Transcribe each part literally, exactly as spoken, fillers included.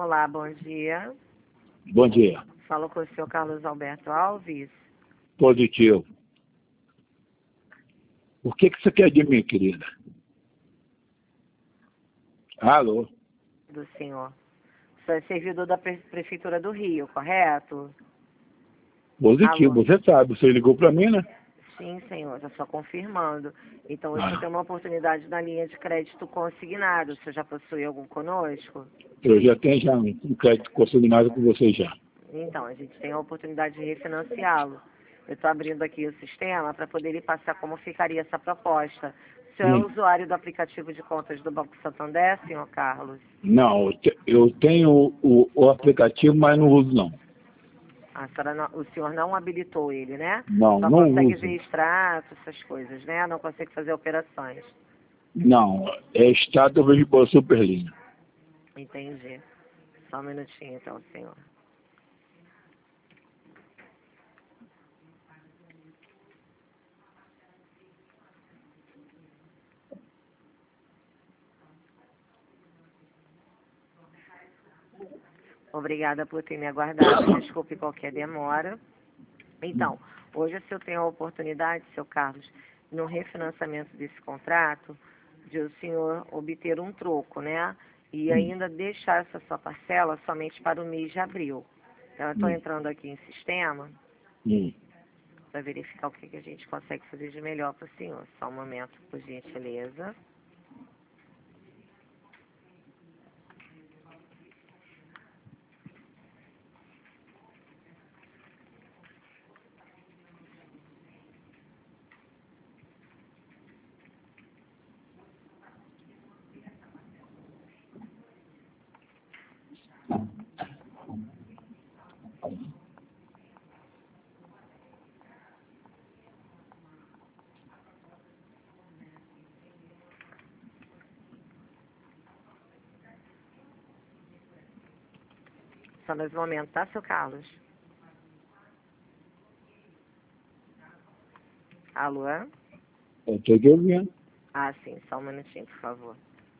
Olá, bom dia. Bom dia. Falo com o senhor Carlos Alberto Alves. Positivo. O que, que você quer de mim, querida? Alô? Do senhor. O senhor é servidor da Pre- Prefeitura do Rio, correto? Positivo, Alô? você sabe. Você ligou para mim, né? Sim, senhor, já só confirmando. Então, hoje Ah, o senhor tem uma oportunidade na linha de crédito consignado. O senhor já possui algum conosco? eu já tenho já um crédito consignado com você já. Então, a gente tem a oportunidade de refinanciá-lo. Eu estou abrindo aqui o sistema para poder lhe passar como ficaria essa proposta. O senhor é Hum. usuário do aplicativo de contas do Banco Santander, senhor Carlos? Não, eu te- eu tenho o, o aplicativo, mas não uso não. A senhora não- o senhor não habilitou ele, né? Não, Só não consegue uso. ver extratos, essas coisas, né? Não consegue fazer operações. Não, é Estado Veículo Superlinha. Entendi. Só um minutinho, então, senhor. Obrigada por ter me aguardado. Desculpe qualquer demora. Então, hoje se eu tenho a oportunidade, seu Carlos, no refinanciamento desse contrato, de o senhor obter um troco, né? E Hum, ainda deixar essa sua parcela somente para o mês de abril. Então, eu estou hum, entrando aqui em sistema hum. para verificar o que, que a gente consegue fazer de melhor para o senhor. Só um momento, por gentileza. Só mais um momento, tá, seu Carlos? Alô? Eu estou te ouvindo. Ah, sim, só um minutinho, por favor.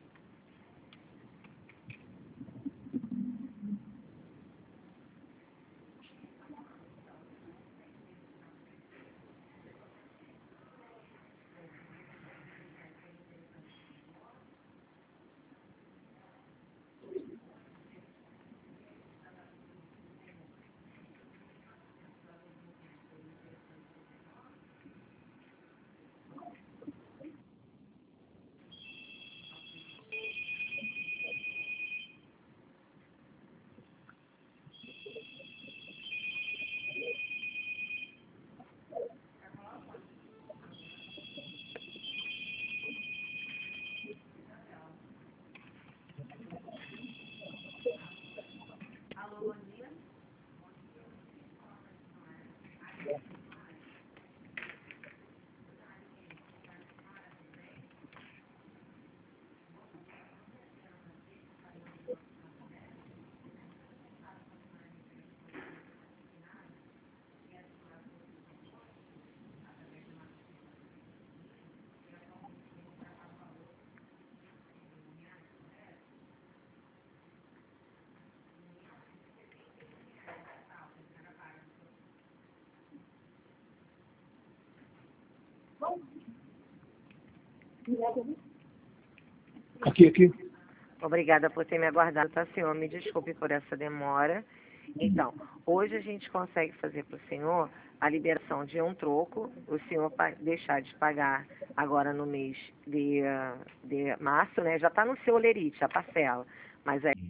Aqui, aqui. Obrigada por ter me aguardado, tá, senhor? Me desculpe por essa demora. Então, hoje a gente consegue fazer para o senhor a liberação de um troco, o senhor pa- deixar de pagar agora no mês de, ah, de março, né? Já está no seu olerite, a parcela, mas é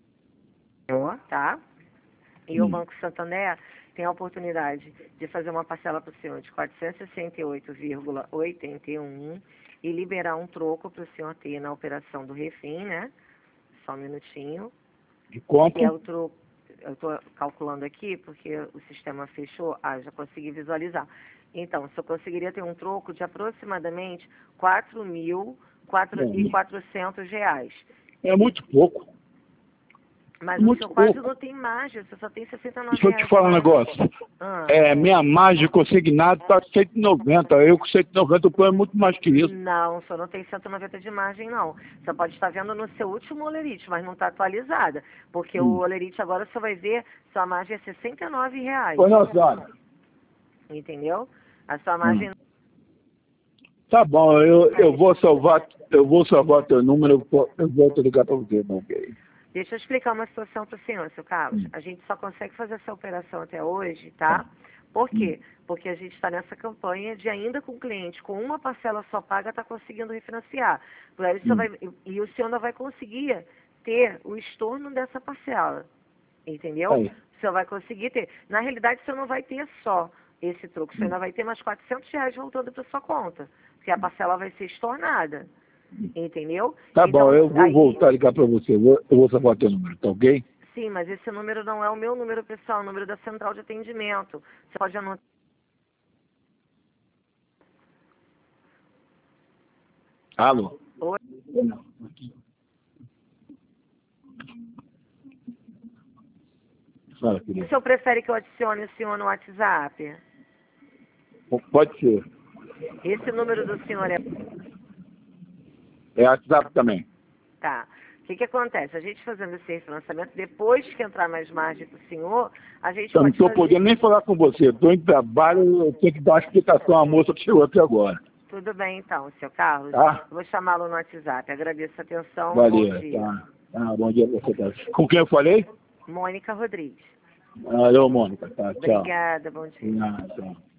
senhor, tá? E o Hum. Banco Santander tem a oportunidade de fazer uma parcela para o senhor de quatrocentos e sessenta e oito vírgula oitenta e um e liberar um troco para o senhor ter na operação do refim, né? Só um minutinho. De Que é quanto? o troco, eu estou calculando aqui porque o sistema fechou. Ah, já consegui visualizar. Então, se eu conseguiria ter um troco de aproximadamente quatro mil e Não, quatrocentos reais. é muito pouco. Mas Muito o seu quase pouco. não tem margem, você só tem sessenta e nove Deixa eu te reais. falar um negócio. Ah. É, minha margem consignada está cento e noventa. Eu com cento e noventa eu ponho muito mais que isso. Não, só não tem cento e noventa de margem, não. Você pode estar vendo no seu último olerite, mas não está atualizada. Porque Hum. o olerite agora você vai ver, sua margem é sessenta e nove reais. Pois não, senhora. Entendeu? A sua Hum. margem... Tá bom, eu, eu vou salvar, eu vou salvar teu número, eu vou- eu volto a ligar para você, não, ok? Deixa eu explicar uma situação para o senhor, seu Carlos. Hum. A gente só consegue fazer essa operação até hoje, tá? Por quê? Porque a gente está nessa campanha de ainda com o cliente, com uma parcela só paga, está conseguindo refinanciar. Por aí você Hum. vai, e o senhor ainda vai conseguir ter o estorno dessa parcela. Entendeu? Aí. O senhor vai conseguir ter. Na realidade, o senhor não vai ter só esse troco. O senhor ainda vai ter mais quatrocentos reais voltando para sua conta. Porque a parcela vai ser estornada. Entendeu? Tá Então, bom, eu vou aí, voltar a ligar para você, eu vou, eu vou salvar teu número, tá ok? sim, mas esse número não é o meu número pessoal, é o número da central de atendimento. Você pode anotar. Alô? Oi? Fala, O querido. senhor prefere que eu adicione o senhor no WhatsApp? Pode ser. Esse número do senhor é... É WhatsApp também. Tá. O que que acontece? A gente fazendo esse refinanciamento, depois que entrar mais margem para o senhor, a gente Eu não pode estou fazer... podendo nem falar com você. Estou em trabalho, eu tenho que dar uma explicação à moça que chegou até agora. Tudo bem, então, seu Carlos. Tá? Eu vou chamá-lo no WhatsApp. Agradeço a atenção. Valeu. Bom dia. Tá. Ah, bom dia pra você. Tá. Com quem eu falei? Mônica Rodrigues. Alô, Mônica. Tá, tchau. Obrigada, bom dia. Ah, tchau.